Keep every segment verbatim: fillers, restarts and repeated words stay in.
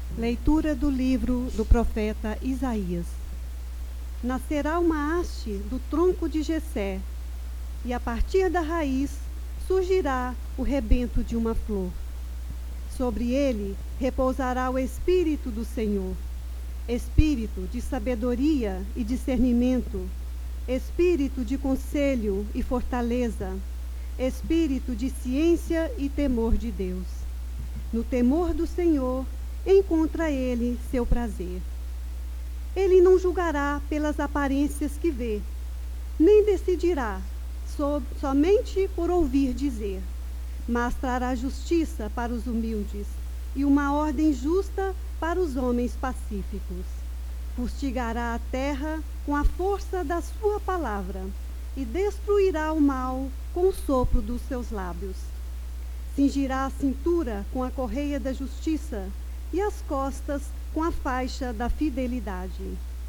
Leitura do livro do profeta Isaías. Nascerá uma haste do tronco de Jessé, e a partir da raiz surgirá o rebento de uma flor. Sobre ele repousará o Espírito do Senhor, Espírito de sabedoria e discernimento, Espírito de conselho e fortaleza, Espírito de ciência e temor de Deus. No temor do Senhor encontra ele seu prazer. Ele não julgará pelas aparências que vê, nem decidirá so, somente por ouvir dizer, mas trará justiça para os humildes e uma ordem justa para os homens pacíficos. Fustigará a terra com a força da sua palavra e destruirá o mal com o sopro dos seus lábios. Cingirá a cintura com a correia da justiça e as costas com a faixa da fidelidade.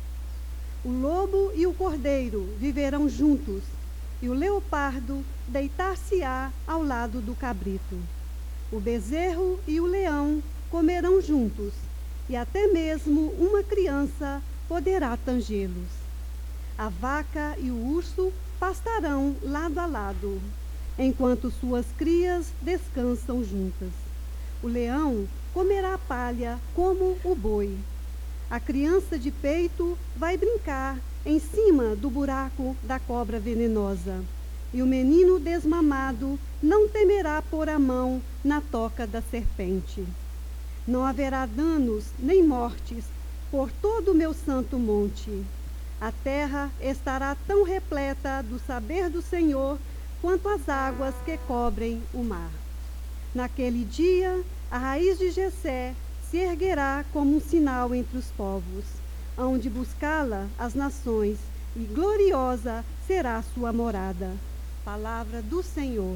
O lobo e o cordeiro viverão juntos, e o leopardo deitar-se-á ao lado do cabrito. O bezerro e o leão comerão juntos, e até mesmo uma criança poderá tangê-los. A vaca e o urso pastarão lado a lado, enquanto suas crias descansam juntas. O leão comerá palha como o boi. A criança de peito vai brincar em cima do buraco da cobra venenosa, e o menino desmamado não temerá pôr a mão na toca da serpente. Não haverá danos nem mortes por todo o meu santo monte. A terra estará tão repleta do saber do Senhor quanto as águas que cobrem o mar. Naquele dia, a raiz de Jessé se erguerá como um sinal entre os povos, onde buscá-la as nações, e gloriosa será a sua morada. Palavra do Senhor.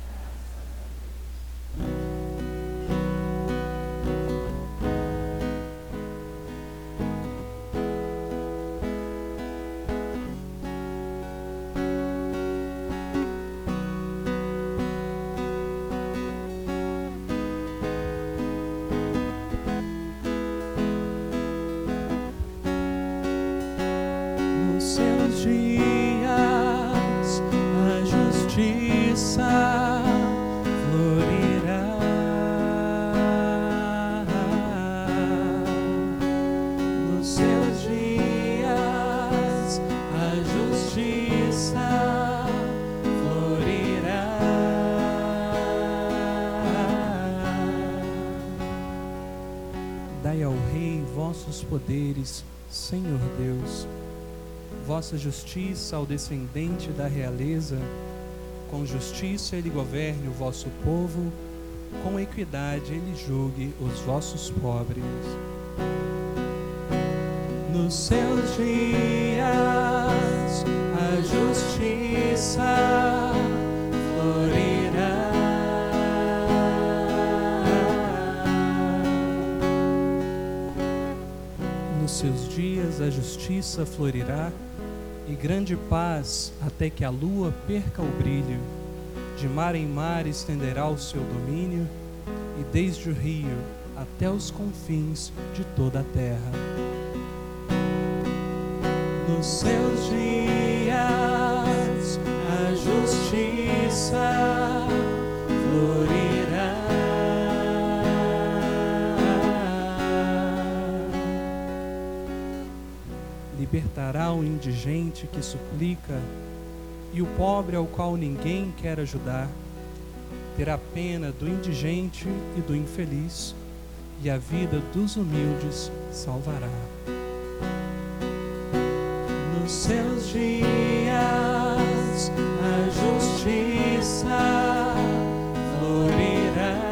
Dai ao Rei vossos poderes, Senhor Deus, vossa justiça ao descendente da realeza. Com justiça ele governe o vosso povo, com equidade ele julgue os vossos pobres. Nos seus dias a justiça florirá. Nos seus dias a justiça florirá, e grande paz até que a lua perca o brilho. De mar em mar estenderá o seu domínio, e desde o rio até os confins de toda a terra. Nos seus dias a justiça florirá. Libertará o indigente que suplica, e o pobre ao qual ninguém quer ajudar. Terá pena do indigente e do infeliz, e a vida dos humildes salvará. Nos seus dias a justiça florirá.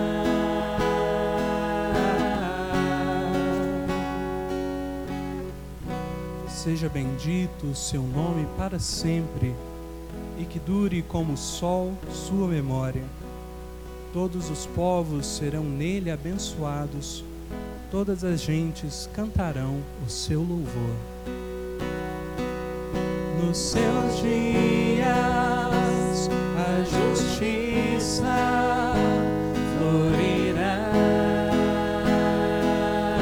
Seja bendito o seu nome para sempre, e que dure como o sol sua memória. Todos os povos serão nele abençoados, todas as gentes cantarão o seu louvor. Nos seus dias a justiça florirá.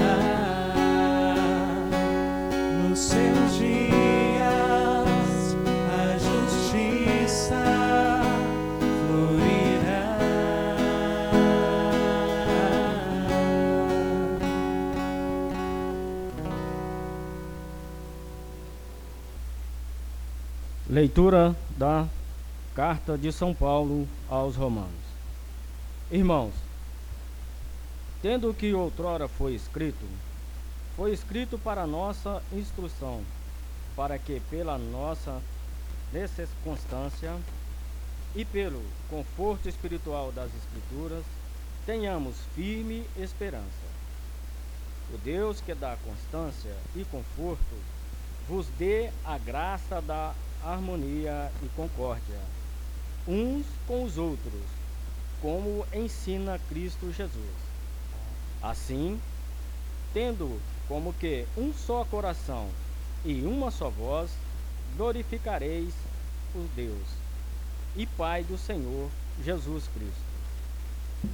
Leitura da Carta de São Paulo aos Romanos. Irmãos, tendo o que outrora foi escrito, foi escrito para nossa instrução, para que pela nossa circunstância e pelo conforto espiritual das Escrituras tenhamos firme esperança. O Deus que dá constância e conforto vos dê a graça da harmonia e concórdia, uns com os outros, como ensina Cristo Jesus. Assim, tendo como que um só coração e uma só voz, glorificareis o Deus e Pai do Senhor Jesus Cristo.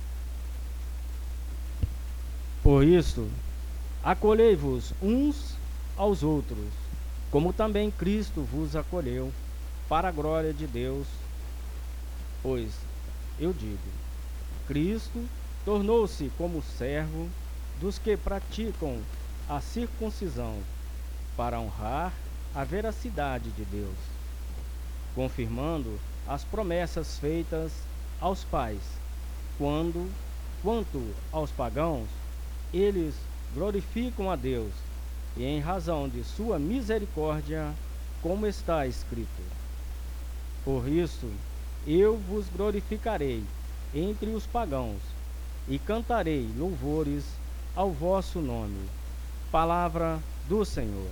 Por isso, acolhei-vos uns aos outros, como também Cristo vos acolheu, para a glória de Deus. Pois, eu digo, Cristo tornou-se como servo dos que praticam a circuncisão, para honrar a veracidade de Deus, confirmando as promessas feitas aos pais, quando, quanto aos pagãos, eles glorificam a Deus, e em razão de sua misericórdia, como está escrito: por isso eu vos glorificarei entre os pagãos, e cantarei louvores ao vosso nome. Palavra do Senhor.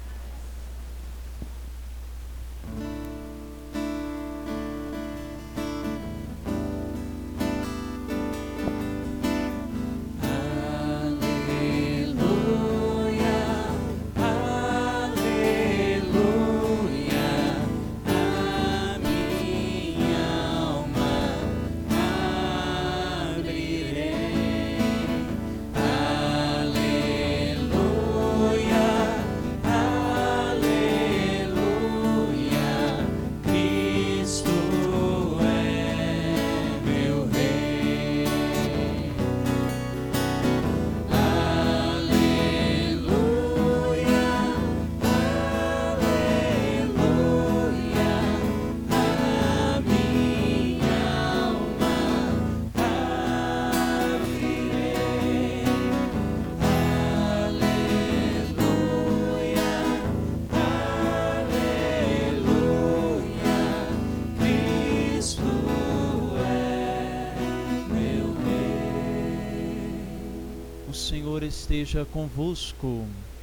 Esteja convosco.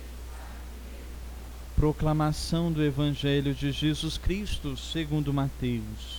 Proclamação do Evangelho de Jesus Cristo segundo Mateus.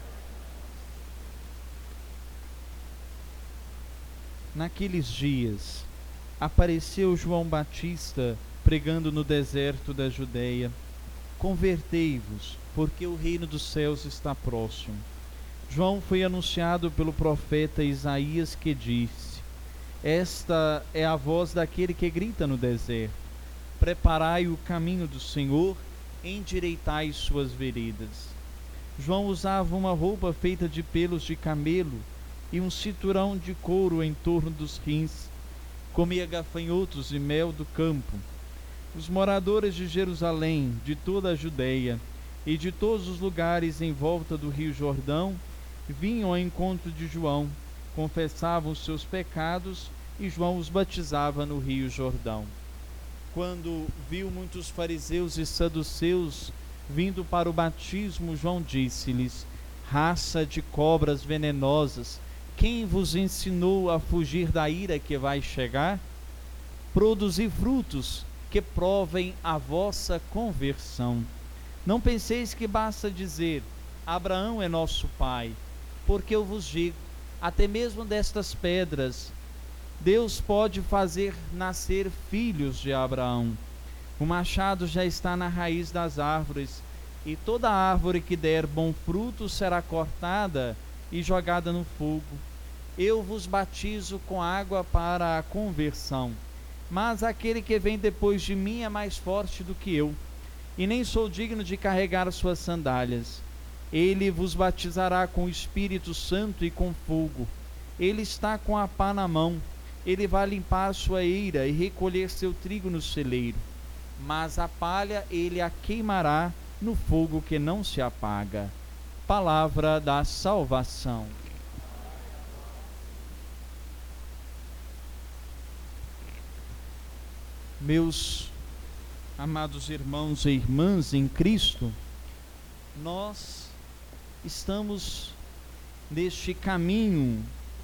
Naqueles dias, apareceu João Batista pregando no deserto da Judeia: convertei-vos, porque o reino dos céus está próximo. João foi anunciado pelo profeta Isaías, que disse: esta é a voz daquele que grita no deserto: preparai o caminho do Senhor, endireitai suas veredas. João usava uma roupa feita de pelos de camelo e um cinturão de couro em torno dos rins. Comia gafanhotos e mel do campo. Os moradores de Jerusalém, de toda a Judeia e de todos os lugares em volta do rio Jordão vinham ao encontro de João, confessavam os seus pecados, e João os batizava no rio Jordão. Quando viu muitos fariseus e saduceus vindo para o batismo, João disse-lhes: raça de cobras venenosas, quem vos ensinou a fugir da ira que vai chegar? Produzi frutos que provem a vossa conversão. Não penseis que basta dizer: Abraão é nosso pai, porque eu vos digo, até mesmo destas pedras, Deus pode fazer nascer filhos de Abraão. O machado já está na raiz das árvores, e toda árvore que der bom fruto será cortada e jogada no fogo. Eu vos batizo com água para a conversão, mas aquele que vem depois de mim é mais forte do que eu, e nem sou digno de carregar suas sandálias. Ele vos batizará com o Espírito Santo e com fogo. Ele está com a pá na mão. Ele vai limpar a sua eira e recolher seu trigo no celeiro. Mas a palha ele a queimará no fogo que não se apaga. Palavra da salvação. Meus amados irmãos e irmãs em Cristo, nós estamos neste caminho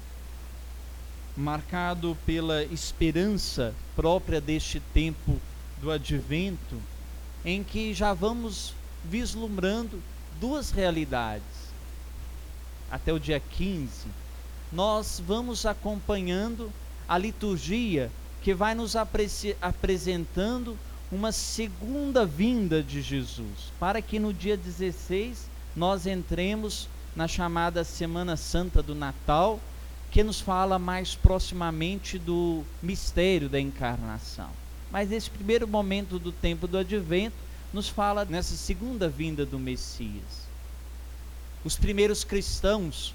marcado pela esperança própria deste tempo do Advento, em que já vamos vislumbrando duas realidades. Até o dia quinze, nós vamos acompanhando a liturgia que vai nos apresentando uma segunda vinda de Jesus, para que no dia dezesseis nós entremos na chamada Semana Santa do Natal, que nos fala mais proximamente do mistério da encarnação. Mas esse primeiro momento do tempo do Advento nos fala nessa segunda vinda do Messias. Os primeiros cristãos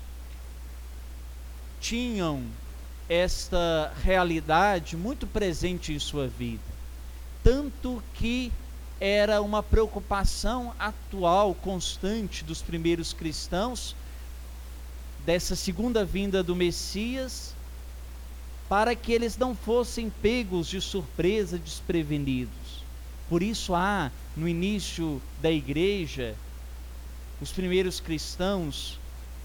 tinham esta realidade muito presente em sua vida, tanto que era uma preocupação atual, constante dos primeiros cristãos, dessa segunda vinda do Messias, para que eles não fossem pegos de surpresa, desprevenidos. Por isso há, no início da igreja, os primeiros cristãos,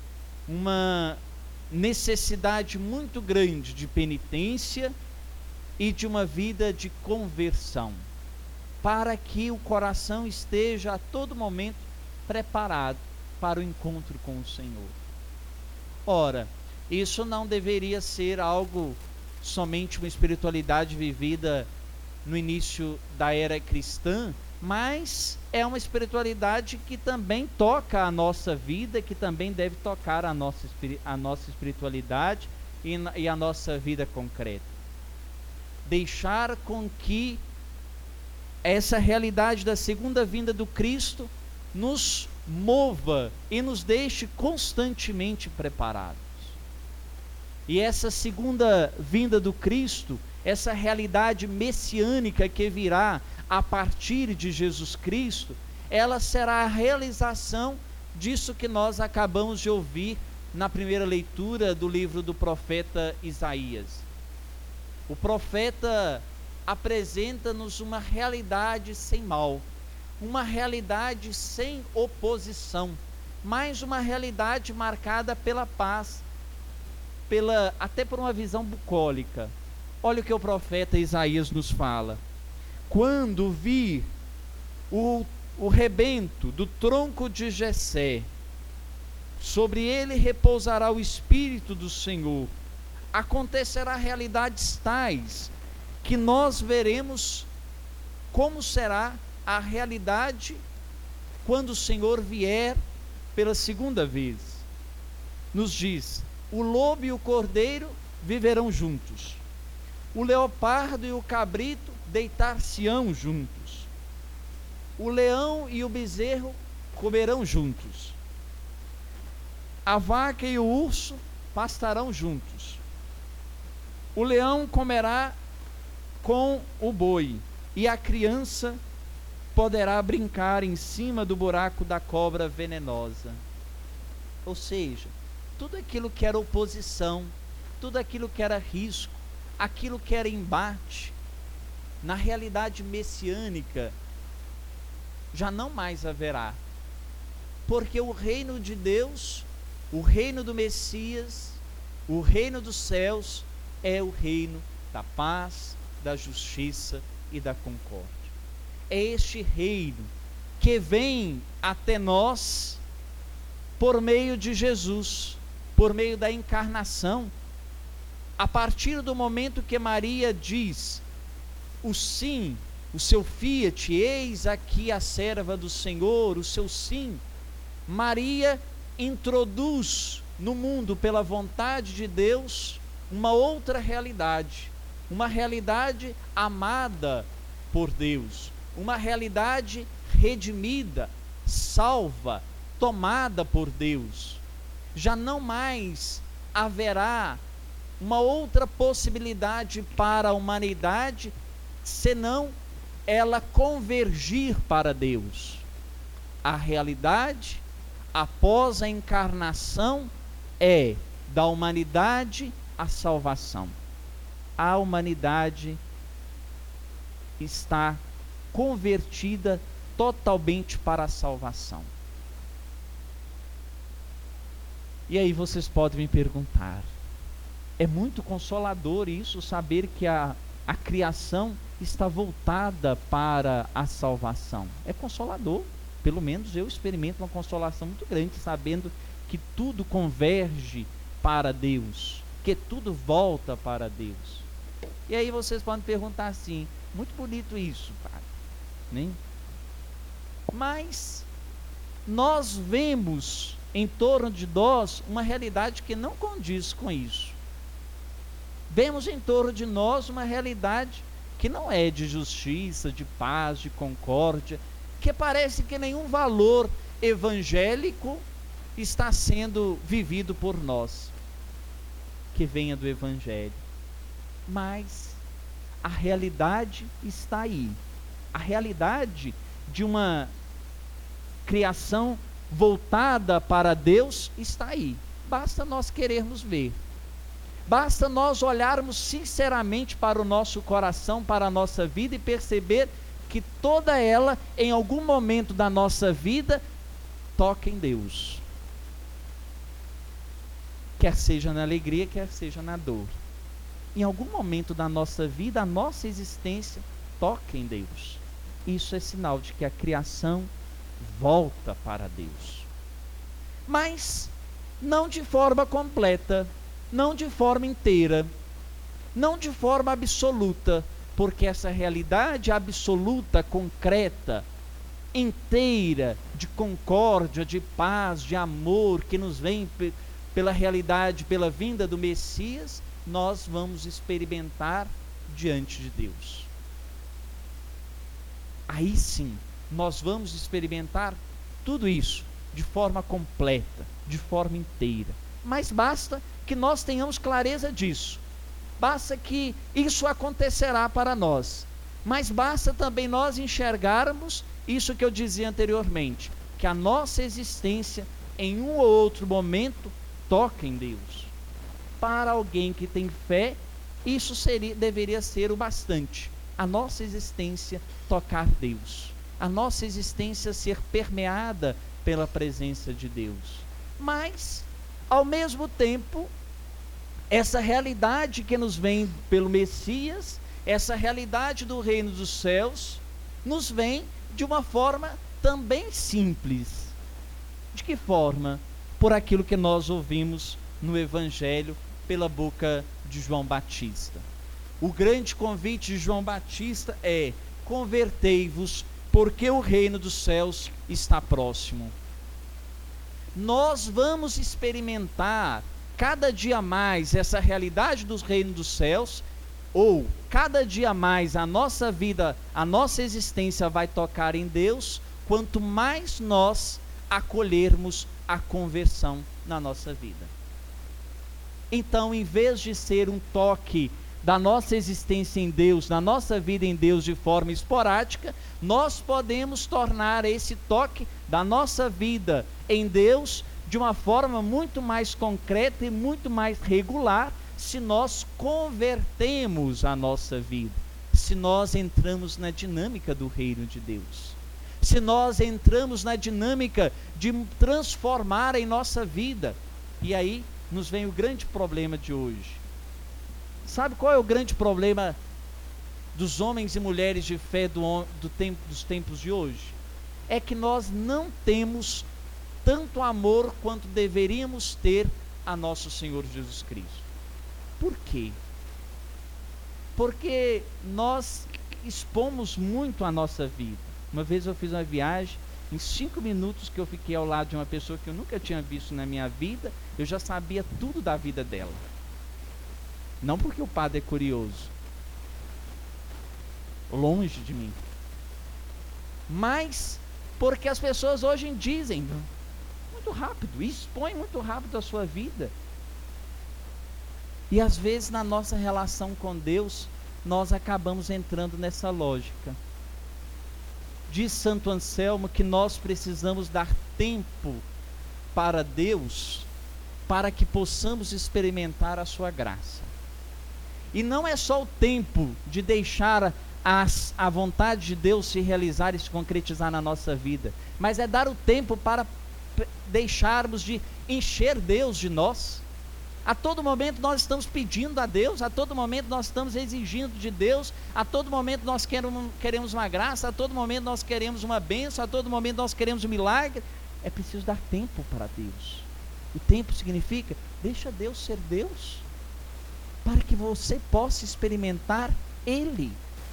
uma necessidade muito grande de penitência e de uma vida de conversão, para que o coração esteja a todo momento preparado para o encontro com o Senhor. Ora, isso não deveria ser algo somente uma espiritualidade vivida no início da era cristã, mas é uma espiritualidade que também toca a nossa vida, que também deve tocar a nossa, a nossa espiritualidade e, e a nossa vida concreta. Deixar com que essa realidade da segunda vinda do Cristo nos mova e nos deixe constantemente preparados. E essa segunda vinda do Cristo, essa realidade messiânica que virá a partir de Jesus Cristo, ela será a realização disso que nós acabamos de ouvir na primeira leitura do livro do profeta Isaías. O profeta apresenta-nos uma realidade sem mal, uma realidade sem oposição, mas uma realidade marcada pela paz, pela, até por uma visão bucólica. Olha o que o profeta Isaías nos fala: quando vir o, o rebento do tronco de Jessé, sobre ele repousará o Espírito do Senhor. Acontecerá realidades tais que nós veremos como será a realidade quando o Senhor vier pela segunda vez. Nos diz: o lobo e o cordeiro viverão juntos, o leopardo e o cabrito deitar-se-ão juntos, o leão e o bezerro comerão juntos, a vaca e o urso pastarão juntos, o leão comerá com o boi, e a criança poderá brincar em cima do buraco da cobra venenosa. Ou seja, tudo aquilo que era oposição, tudo aquilo que era risco, aquilo que era embate, na realidade messiânica, já não mais haverá. Porque o reino de Deus, o reino do Messias, o reino dos céus, é o reino da paz, da justiça e da concórdia. É este reino que vem até nós por meio de Jesus, por meio da encarnação. A partir do momento que Maria diz o sim, o seu fiat, eis aqui a serva do Senhor, o seu sim, Maria introduz no mundo, pela vontade de Deus, uma outra realidade, uma realidade amada por Deus, uma realidade redimida, salva, tomada por Deus. Já não mais haverá uma outra possibilidade para a humanidade, senão ela convergir para Deus. A realidade após a encarnação é da humanidade a salvação. A humanidade está convertida totalmente para a salvação. E aí vocês podem me perguntar, é muito consolador isso, saber que a, a criação está voltada para a salvação. É consolador, pelo menos eu experimento uma consolação muito grande, sabendo que tudo converge para Deus, que tudo volta para Deus. E aí vocês podem perguntar assim, muito bonito isso, padre, né? Mas nós vemos em torno de nós uma realidade que não condiz com isso. Vemos em torno de nós uma realidade que não é de justiça, de paz, de concórdia, que parece que nenhum valor evangélico está sendo vivido por nós, que venha do Evangelho. Mas a realidade está aí. A realidade de uma criação voltada para Deus está aí. Basta nós querermos ver. Basta nós olharmos sinceramente para o nosso coração, para a nossa vida e perceber que toda ela, em algum momento da nossa vida, toca em Deus. Quer seja na alegria, quer seja na dor. Em algum momento da nossa vida, a nossa existência toca em Deus. Isso é sinal de que a criação volta para Deus. Mas não de forma completa, não de forma inteira, não de forma absoluta, porque essa realidade absoluta, concreta, inteira, de concórdia, de paz, de amor, que nos vem pe- pela realidade, pela vinda do Messias, nós vamos experimentar diante de Deus. Aí sim, nós vamos experimentar tudo isso de forma completa, de forma inteira. Mas basta que nós tenhamos clareza disso. Basta que isso acontecerá para nós. Mas basta também nós enxergarmos isso que eu dizia anteriormente, que a nossa existência em um ou outro momento toca em Deus. Para alguém que tem fé, isso seria, deveria ser o bastante. A nossa existência tocar Deus. A nossa existência ser permeada pela presença de Deus. Mas, ao mesmo tempo, essa realidade que nos vem pelo Messias, essa realidade do reino dos céus, nos vem de uma forma também simples. De que forma? Por aquilo que nós ouvimos no Evangelho pela boca de João Batista. O grande convite de João Batista é: convertei-vos, porque o reino dos céus está próximo. Nós vamos experimentar cada dia mais essa realidade dos reinos dos céus, ou cada dia mais a nossa vida, a nossa existência vai tocar em Deus, quanto mais nós acolhermos a conversão na nossa vida. Então, em vez de ser um toque da nossa existência em Deus, da nossa vida em Deus de forma esporádica, nós podemos tornar esse toque da nossa vida em Deus de uma forma muito mais concreta e muito mais regular, se nós convertemos a nossa vida, se nós entramos na dinâmica do reino de Deus, se nós entramos na dinâmica de transformar em nossa vida. E aí nos vem o grande problema de hoje. Sabe qual é o grande problema dos homens e mulheres de fé do, do tempo, dos tempos de hoje? É que nós não temos tanto amor quanto deveríamos ter a nosso Senhor Jesus Cristo. Por quê? Porque nós expomos muito a nossa vida. Uma vez eu fiz uma viagem, em cinco minutos que eu fiquei ao lado de uma pessoa que eu nunca tinha visto na minha vida, eu já sabia tudo da vida dela. Não porque o padre é curioso, longe de mim, mas porque as pessoas hoje dizem muito rápido, expõem muito rápido a sua vida. E às vezes na nossa relação com Deus, nós acabamos entrando nessa lógica Diz Santo Anselmo que nós precisamos dar tempo para Deus, para que possamos experimentar a sua graça. E não é só o tempo de deixar as, a vontade de Deus se realizar e se concretizar na nossa vida, mas é dar o tempo para deixarmos de encher Deus de nós. A todo momento nós estamos pedindo a Deus, a todo momento nós estamos exigindo de Deus, a todo momento nós queremos, queremos uma graça, a todo momento nós queremos uma bênção, a todo momento nós queremos um milagre. É preciso dar tempo para Deus. O tempo significa, deixa Deus ser Deus, para que você possa experimentar Ele.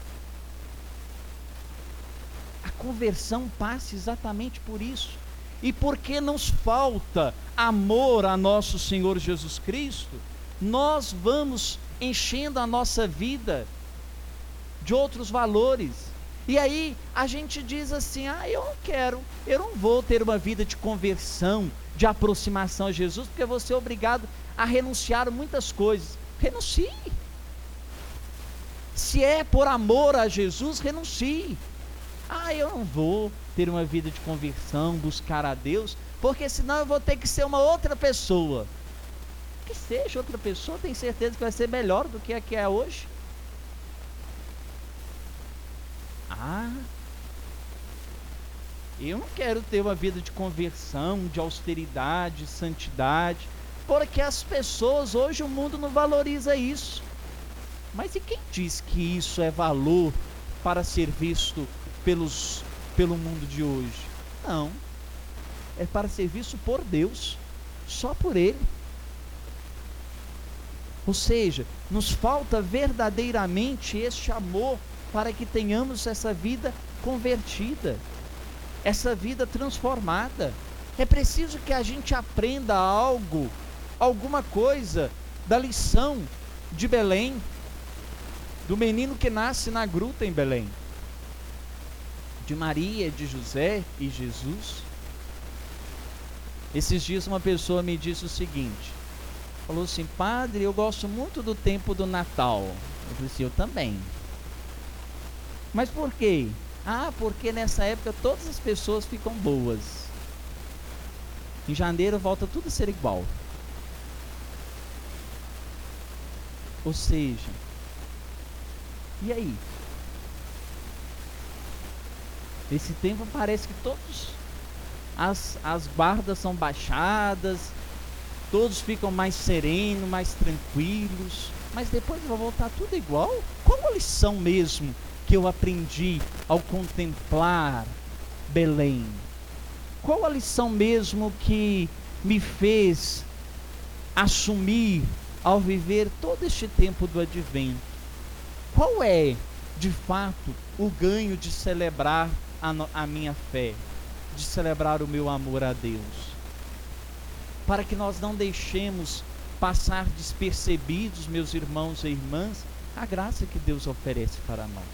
A conversão passa exatamente por isso. E porque nos falta amor a nosso Senhor Jesus Cristo, nós vamos enchendo a nossa vida de outros valores. E aí a gente diz assim, ah, eu não quero, eu não vou ter uma vida de conversão, de aproximação a Jesus, porque eu vou ser obrigado a renunciar a muitas coisas. Renuncie. Se é por amor a Jesus, renuncie. Ah, eu não vou ter uma vida de conversão, buscar a Deus, porque senão eu vou ter que ser uma outra pessoa. Que seja outra pessoa, tenho certeza que vai ser melhor do que a que é hoje. Ah, eu não quero ter uma vida de conversão, de austeridade, de santidade, porque as pessoas, hoje o mundo não valoriza isso. Mas e quem diz que isso é valor para ser visto pelos, pelo mundo de hoje? Não, é para ser visto por Deus, só por Ele. Ou seja, nos falta verdadeiramente este amor para que tenhamos essa vida convertida, essa vida transformada. É preciso que a gente aprenda algo, alguma coisa da lição de Belém, do menino que nasce na gruta em Belém, de Maria, de José e Jesus. Esses dias uma pessoa me disse o seguinte, falou assim, padre, eu gosto muito do tempo do Natal. Eu falei assim, eu também. Mas por quê? Ah, porque nessa época todas as pessoas ficam boas. Em janeiro volta tudo a ser igual. Ou seja, e aí? Esse tempo parece que todos as, as guardas são baixadas, todos ficam mais serenos, mais tranquilos, mas depois vai voltar tudo igual? Qual a lição mesmo que eu aprendi ao contemplar Belém? Qual a lição mesmo que me fez assumir ao viver todo este tempo do advento? Qual é, de fato, o ganho de celebrar a, no, a minha fé, de celebrar o meu amor a Deus? Para que nós não deixemos passar despercebidos, meus irmãos e irmãs, a graça que Deus oferece para nós.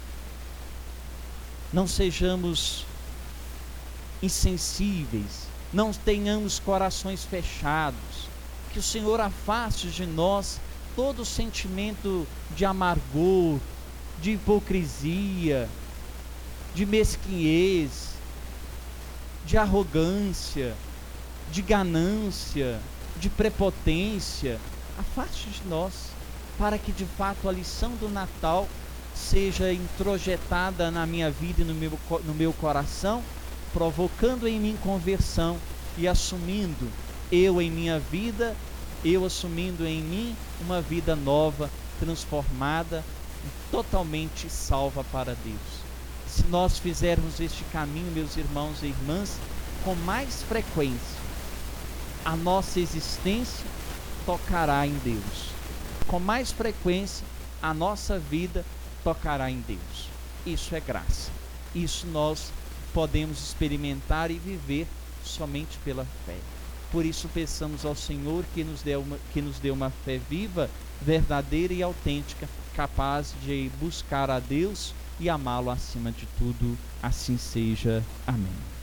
Não sejamos insensíveis, não tenhamos corações fechados, que o Senhor afaste de nós todo sentimento de amargor, de hipocrisia, de mesquinhez, de arrogância, de ganância, de prepotência. Afaste de nós, para que de fato a lição do Natal seja introjetada na minha vida e no meu, no meu coração, provocando em mim conversão e assumindo eu em minha vida, eu assumindo em mim uma vida nova, transformada e totalmente salva para Deus. Se nós fizermos este caminho, meus irmãos e irmãs, com mais frequência, a nossa existência tocará em Deus. Com mais frequência, a nossa vida tocará em Deus. Isso é graça. Isso nós podemos experimentar e viver somente pela fé. Por isso peçamos ao Senhor que nos dê uma, que nos dê uma fé viva, verdadeira e autêntica, capaz de buscar a Deus e amá-lo acima de tudo. Assim seja. Amém.